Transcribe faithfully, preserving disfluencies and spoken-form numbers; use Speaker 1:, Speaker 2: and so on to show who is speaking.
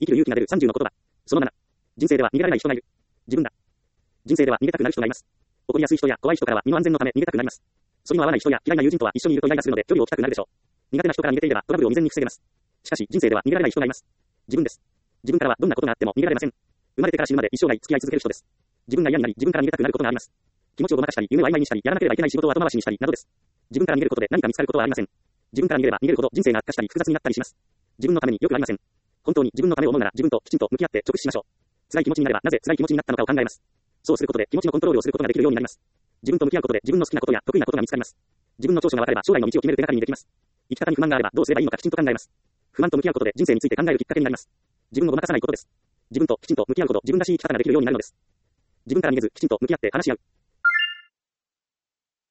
Speaker 1: 生きる勇気が出るさんじゅうの言葉。そのなな。人生では逃げられない人がいる。自分だ。人生では逃げたくなる人がいます。怒りやすい人や怖い人からは身の安全のため逃げたくなります。反りの合わない人や嫌いな友人とは一緒にいるとイライラするので距離を置きたくなるでしょう。苦手な人から逃げていればトラブルを未然に防げます。しかし人生では逃げられない人がいます。自分です。自分からはどんなことがあっても逃げられません。生まれてから死ぬまで一生涯付き合い続ける人です。自分が嫌になり自分から逃げたくなることがあります。気持ちをごまかしたり、夢を曖昧にしたり、やらなければいけない仕事を後回しにしたりなどです。自分から逃げることで何か見つかることはありません。自分から逃げれば逃げるほど人生が悪化したり複雑になったりします。自分のためによくありません。本当に自分のためを思うなら自分ときちんと向き合って直視しましょう。辛い気持ちになればなぜ辛い気持ちになったのかを考えます。そうすることで気持ちのコントロールをすることができるようになります。自分と向き合うことで自分の好きなことや得意なことが見つかります。自分の長所が分かれば将来の道を決める手がかりにできます。生き方に不満があればどうすればいいのかきちんと考えます。不満と向き合うことで人生について考えるきっかけになります。自分をごまかさないことです。自分ときちんと向き合うこと、自分らしい生き方ができるようになるのです。自分から逃げずきちんと向き合って話し合う。